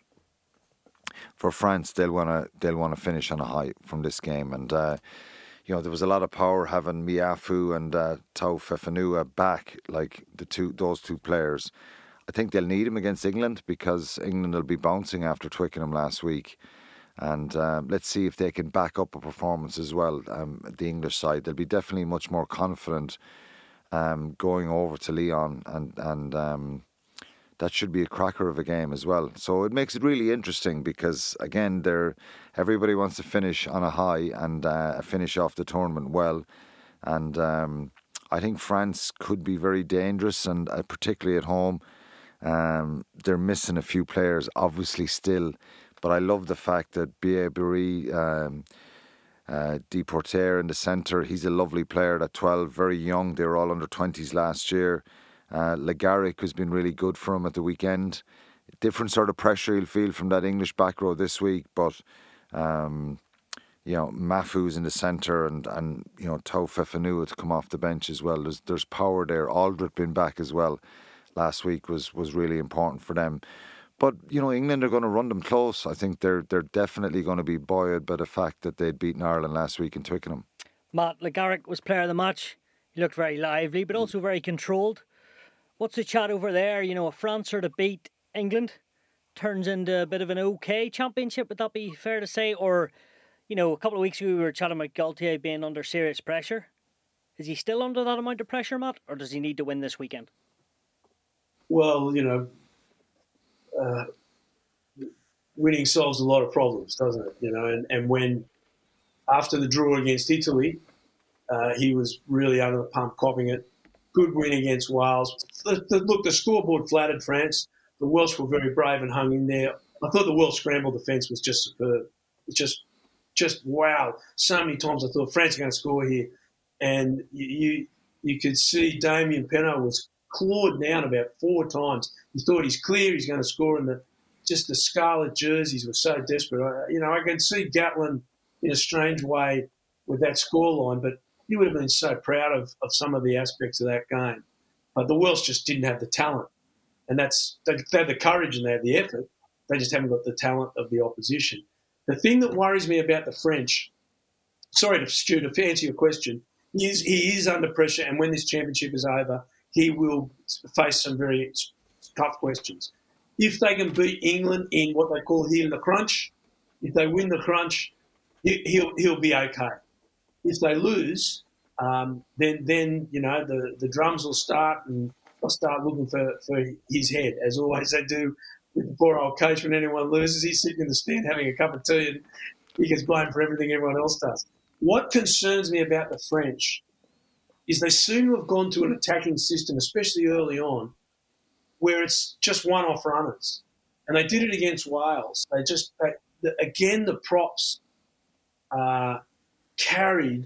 for France, they'll want to they'll want to finish on a high from this game. And uh, you know, there was a lot of power having Miafu and uh, Tau Fefenua back, like the two those two players. I think they'll need him against England because England will be bouncing after Twickenham last week. And um, let's see if they can back up a performance as well, um, the English side. They'll be definitely much more confident um, going over to Lyon, and, and um, that should be a cracker of a game as well. So it makes it really interesting because, again, they're, everybody wants to finish on a high and uh, finish off the tournament well. And um, I think France could be very dangerous, and uh, particularly at home. Um, they're missing a few players, obviously, still. But I love the fact that Bié-Biri, um, uh, Deporter in the centre, he's a lovely player at twelve, very young. They were all under twenties last year. Uh, Le Garrick has been really good for him at the weekend. Different sort of pressure he'll feel from that English back row this week. But, um, you know, Mafu's in the centre, and, and you know, Tau Fefenua to come off the bench as well. There's there's power there. Aldred been back as well last week was, was really important for them. But, you know, England are going to run them close. I think they're they're definitely going to be buoyed by the fact that they'd beaten Ireland last week in Twickenham. Matt, Le Garrick was player of the match. He looked very lively, but also very controlled. What's the chat over there? You know, if France are to beat England, turns into a bit of an okay championship, would that be fair to say? Or, you know, a couple of weeks ago we were chatting about Gaultier being under serious pressure. Is he still under that amount of pressure, Matt? Or does he need to win this weekend? Well, you know, Uh, winning solves a lot of problems, doesn't it? You know, and, and when after the draw against Italy, uh, he was really under the pump, copying it. Good win against Wales. The, the, look, the scoreboard flattered France. The Welsh were very brave and hung in there. I thought the Welsh scramble defence was just superb. It's just, just wow. So many times I thought France are going to score here, and you you, you could see Damien Penaud was clawed down about four times. He thought he's clear, he's going to score, and the just the scarlet jerseys were so desperate. I, you know, I can see Gatlin in a strange way with that scoreline, but he would have been so proud of, of some of the aspects of that game. But the Welsh just didn't have the talent, and that's they, they had the courage and they had the effort. They just haven't got the talent of the opposition. The thing that worries me about the French, sorry to Stu, to answer your question, is he is under pressure, and when this championship is over, he will face some very tough questions. If they can beat England in what they call here in the crunch, if they win the crunch, he'll he'll be okay. If they lose, um, then then you know the, the drums will start, and they'll start looking for, for his head, as always they do with the poor old coach. When anyone loses, he's sitting in the stand having a cup of tea, and he gets blamed for everything everyone else does. What concerns me about the French is they seem to have gone to an attacking system, especially early on, where it's just one-off runners. And they did it against Wales. They just, they, the, again, the props uh, carried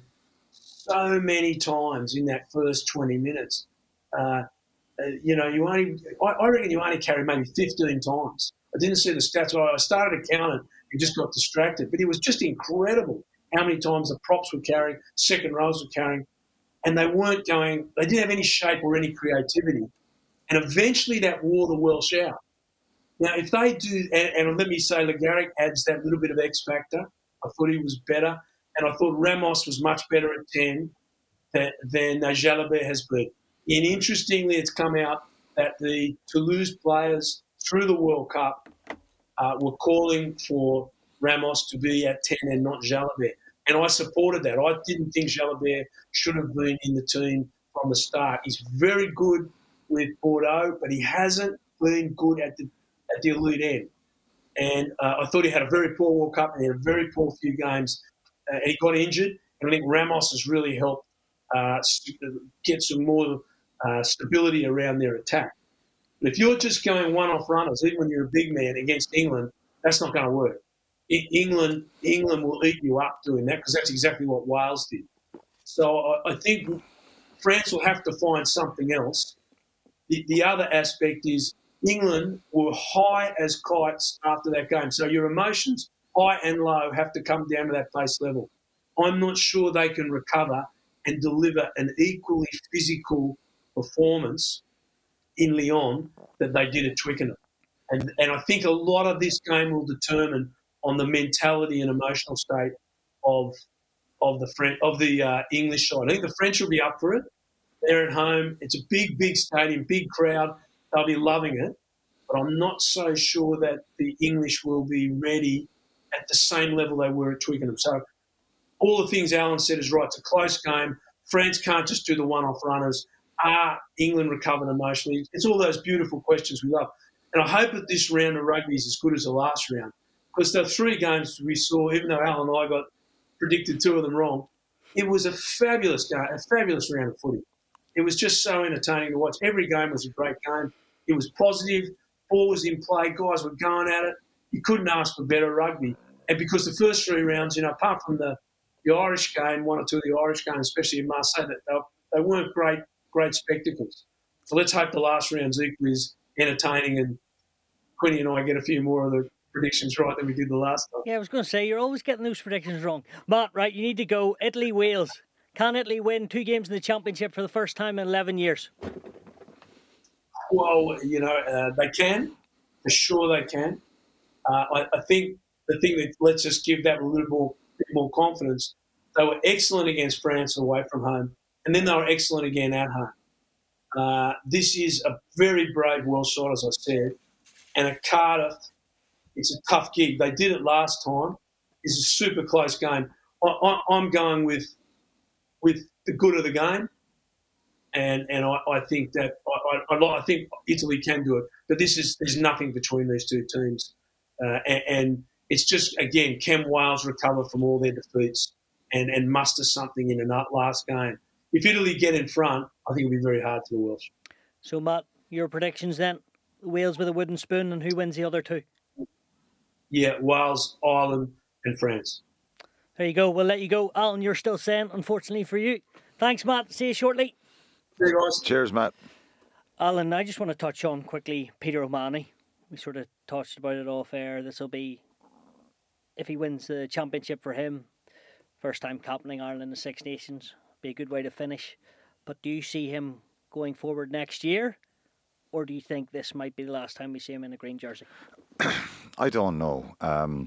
so many times in that first twenty minutes. Uh, uh, you know, you only, I, I reckon you only carried maybe fifteen times. I didn't see the stats. I started to count it and just got distracted. But it was just incredible how many times the props were carrying, second rows were carrying. And they weren't going, they didn't have any shape or any creativity. And eventually that wore the Welsh out. Now, if they do, and, and let me say, Le Garrick adds that little bit of X factor. I thought he was better. And I thought Ramos was much better at ten than, than uh, Jalabert has been. And interestingly, it's come out that the Toulouse players through the World Cup uh, were calling for Ramos to be at ten and not Jalabert. And I supported that. I didn't think Jalabert should have been in the team from the start. He's very good with Bordeaux, but he hasn't been good at the at the elite end. And uh, I thought he had a very poor World Cup and he had a very poor few games. Uh, and he got injured. And I think Ramos has really helped uh, get some more uh, stability around their attack. But if you're just going one-off runners, even when you're a big man against England, that's not going to work. England England will eat you up doing that because that's exactly what Wales did. So I, I think France will have to find something else the, the other aspect is England were high as kites after that game. So your emotions, high and low, have to come down to that base level. I'm not sure they can recover and deliver an equally physical performance in Lyon that they did at Twickenham. And, and I think a lot of this game will determine on the mentality and emotional state of of the French, of the uh, English side. I think the French will be up for it. They're at home. It's a big, big stadium, big crowd. They'll be loving it. But I'm not so sure that the English will be ready at the same level they were at Twickenham. So all the things Alan said is right. It's a close game. France can't just do the one-off runners. Are England recovered emotionally? It's all those beautiful questions we love. And I hope that this round of rugby is as good as the last round, because the three games we saw, even though Alan and I got predicted two of them wrong, it was a fabulous game, a fabulous round of footy. It was just so entertaining to watch. Every game was a great game. It was positive. Ball was in play. Guys were going at it. You couldn't ask for better rugby. And because the first three rounds, you know, apart from the, the Irish game, one or two of the Irish games, especially in Marseille, that they, they weren't great, great spectacles. So let's hope the last round's equally as entertaining, and Quinny and I get a few more of the predictions right than we did the last time. Yeah, I was going to say, you're always getting those predictions wrong. Matt, right, you need to go. Italy, Wales. Can Italy win two games in the Championship for the first time in eleven years? Well, you know, uh, they can. For sure they can. Uh, I, I think the thing that lets us give that a little more, bit more confidence, they were excellent against France away from home, and then they were excellent again at home. Uh, this is a very brave Welsh side, as I said, and at Cardiff, it's a tough gig. They did it last time. It's a super close game. I, I, I'm going with with the good of the game, and and I, I think that I, I, I think Italy can do it. But this is there's nothing between these two teams, uh, and, and it's just again, can Wales recover from all their defeats and, and muster something in the last game? If Italy get in front, I think it'll be very hard for the Welsh. So Matt, your predictions then? Wales with a wooden spoon, and who wins the other two? Yeah, Wales, Ireland, and France. There you go. We'll let you go. Alan, you're still saying, unfortunately for you. Thanks, Matt. See you shortly. See you guys. Cheers, Matt. Alan, I just want to touch on quickly Peter O'Mahony. We sort of touched about it off air. This will be, if he wins the championship for him, first time captaining Ireland in the Six Nations, be a good way to finish. But do you see him going forward next year? Or do you think this might be the last time we see him in a green jersey? I don't know. Um,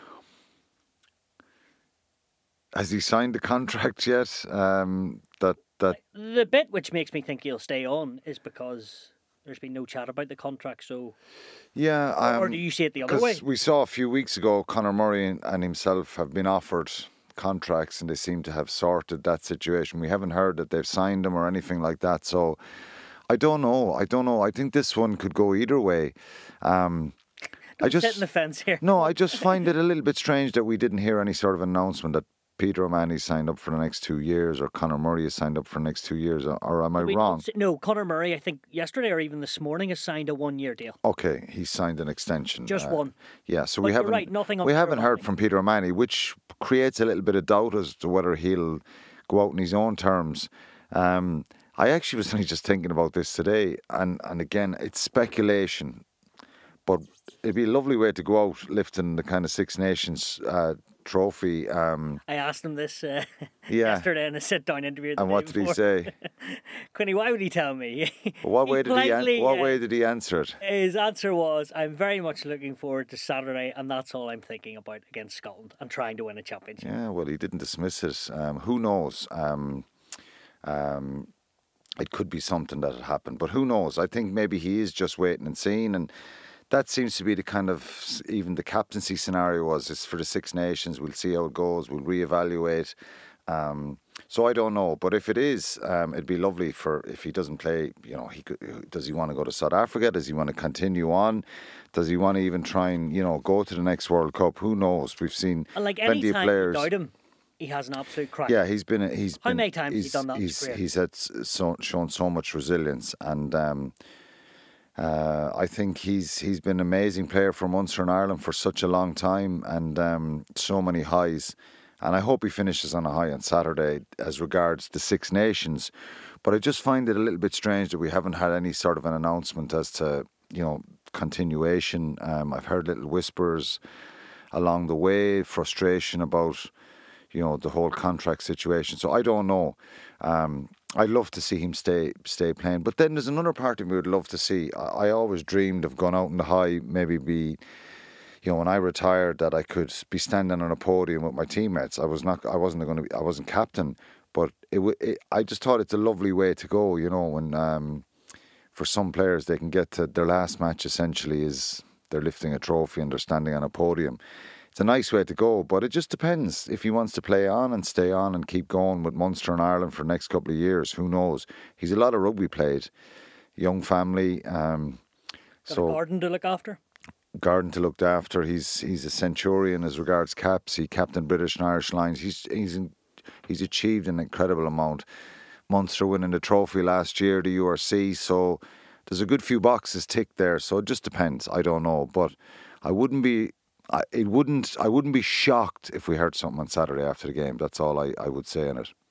has he signed the contract yet? Um, that that the bit which makes me think he'll stay on is because there's been no chat about the contract. So yeah, um, or do you see it the other way? We saw a few weeks ago Conor Murray and himself have been offered contracts, and they seem to have sorted that situation. We haven't heard that they've signed them or anything like that. So I don't know. I don't know. I think this one could go either way. Um, I just sitting the fence here. No, I just find it a little bit strange that we didn't hear any sort of announcement that Peter O'Mahony signed up for the next two years or Conor Murray has signed up for the next two years. Or, or am I we wrong? No, Conor Murray, I think yesterday or even this morning, has signed a one-year deal. Okay, he signed an extension. Just uh, one. Yeah, so but we haven't. Right, nothing on we Peter haven't heard O'Mahony. from Peter O'Mahony, which creates a little bit of doubt as to whether he'll go out in his own terms. Um, I actually was only just thinking about this today, and, and again, it's speculation, but it'd be a lovely way to go out lifting the kind of Six Nations uh, trophy. Um, I asked him this uh, yeah. yesterday in a sit-down interview. The and day what did before. he say? Quinny, why would he tell me? Well, what He way did he? An- politely, what uh, way did he answer it? His answer was, I'm very much looking forward to Saturday, and that's all I'm thinking about against Scotland and trying to win a championship. Yeah, well, he didn't dismiss it. Um, who knows? Um, um, it could be something that had happened, but who knows? I think maybe he is just waiting and seeing, and that seems to be the kind of, even the captaincy scenario was, it's for the Six Nations, we'll see how it goes, we'll reevaluate. Um, so I don't know, but if it is, um, it'd be lovely for, if he doesn't play, you know, he could, does he want to go to South Africa? Does he want to continue on? Does he want to even try and, you know, go to the next World Cup? Who knows? We've seen And like plenty any of time players. you doubt him, he has an absolute crack. Yeah, he's been. He's How been, many times has he he's, done that in his He's career? he's had so, shown so much resilience, and um, uh, I think he's he's been an amazing player for Munster and Ireland for such a long time, and um, so many highs. And I hope he finishes on a high on Saturday as regards the Six Nations. But I just find it a little bit strange that we haven't had any sort of an announcement as to, you know, continuation. Um, I've heard little whispers along the way, frustration about, you know, the whole contract situation. So I don't know. Um, I'd love to see him stay stay playing. But then there's another part of me would love to see. I, I always dreamed of going out in the high, maybe be, you know, when I retired, that I could be standing on a podium with my teammates. I was not, I wasn't going to be, I wasn't captain, but it, it I just thought it's a lovely way to go, you know, when um, for some players they can get to their last match essentially is they're lifting a trophy and they're standing on a podium. It's a nice way to go, but it just depends. If he wants to play on and stay on and keep going with Munster and Ireland for the next couple of years, who knows? He's a lot of rugby played, young family. Um, Got so a garden to look after. Garden to look after. He's he's a centurion as regards caps. He captained British and Irish Lions. He's he's in, he's achieved an incredible amount. Munster winning the trophy last year, the U R C. So there's a good few boxes ticked there. So it just depends. I don't know, but I wouldn't be. I, it wouldn't. I wouldn't be shocked if we heard something on Saturday after the game. That's all I, I would say on it.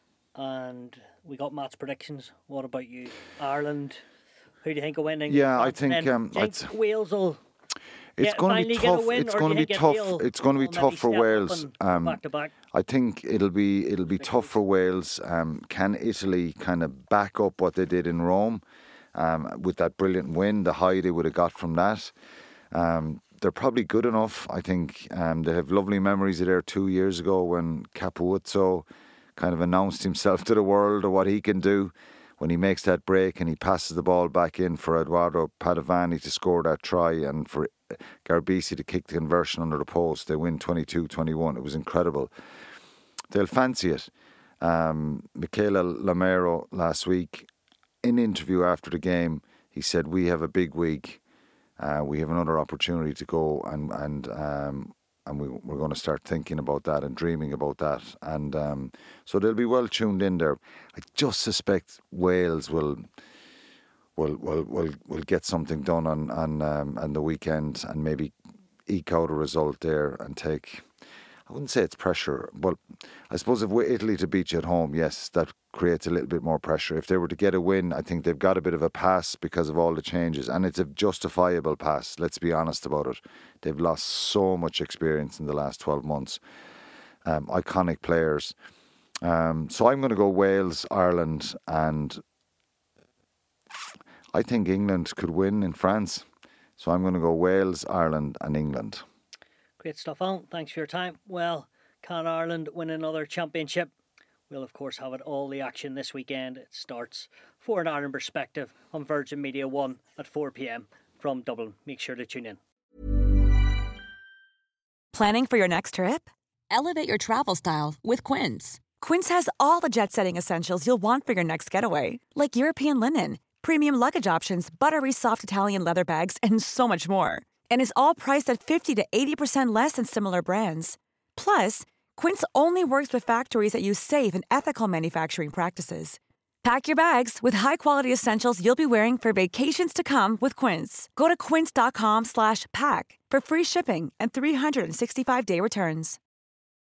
And we got Matt's predictions. What about you? Ireland. Who do you think will win? Yeah, I think. Um, do you think Wales will. It's going to be tough. Win, it's going to be tough. It's going to be tough for Wales. Um, back to back? I think it'll be it'll be tough for Wales. Um, can Italy kind of back up what they did in Rome um, with that brilliant win? The high they would have got from that. Um, they're probably good enough. I think um, they have lovely memories of there two years ago when Capuozzo kind of announced himself to the world of what he can do when he makes that break and he passes the ball back in for Eduardo Padovani to score that try and for Garbisi to kick the conversion under the post. They win twenty-two twenty-one. It was incredible. They'll fancy it. Um, Michele Lamero last week, in interview after the game, he said, we have a big week. Uh, we have another opportunity to go and and um, and we, we're going to start thinking about that and dreaming about that. And um, so they'll be well tuned in there. I just suspect Wales will will will will, will get something done on on um, on the weekend and maybe eke out a result there and take. I wouldn't say it's pressure, but I suppose if we're Italy to beat you at home, yes, that creates a little bit more pressure. If they were to get a win, I think they've got a bit of a pass because of all the changes, and it's a justifiable pass, let's be honest about it. They've lost so much experience in the last twelve months. Um, iconic players. Um, so I'm going to go Wales, Ireland, and I think England could win in France. So I'm going to go Wales, Ireland, and England. Great stuff, Alan. Thanks for your time. Well, can Ireland win another championship? We'll, of course, have it all the action this weekend. It starts for an Ireland perspective on Virgin Media one at four p.m. from Dublin. Make sure to tune in. Planning for your next trip? Elevate your travel style with Quince. Quince has all the jet-setting essentials you'll want for your next getaway, like European linen, premium luggage options, buttery soft Italian leather bags, and so much more. And is all priced at fifty to eighty percent less than similar brands. Plus, Quince only works with factories that use safe and ethical manufacturing practices. Pack your bags with high-quality essentials you'll be wearing for vacations to come with Quince. Go to quince.com slash pack for free shipping and three sixty-five day returns.